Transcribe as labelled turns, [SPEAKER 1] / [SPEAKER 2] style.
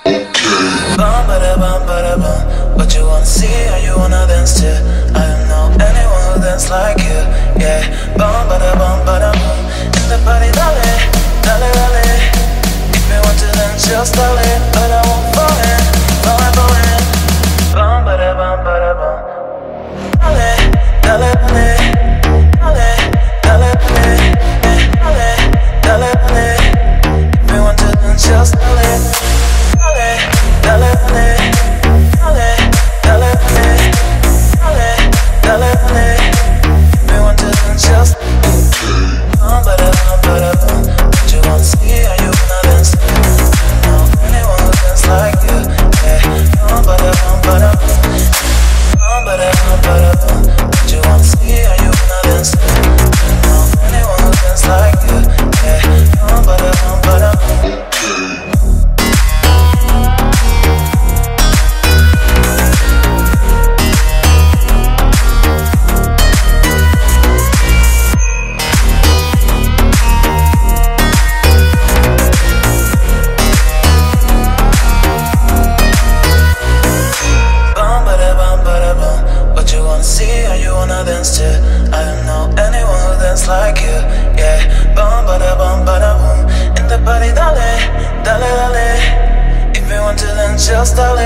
[SPEAKER 1] Bum bada bum. What you wanna see or you wanna dance to? I don't know anyone who dance like you. Yeah. Bum bada bum. In the party, dale, dale, dale. If you want to dance, just dale. But I won't fall in, fall in. Bum bada bum. Dale, dale, dale. Dale, dale, dale. Dale, dale, dale. If you want to dance, just dale. Like you, yeah. Bum bada bum. In the party, dale, dale, dale. If you want to dance, just dale.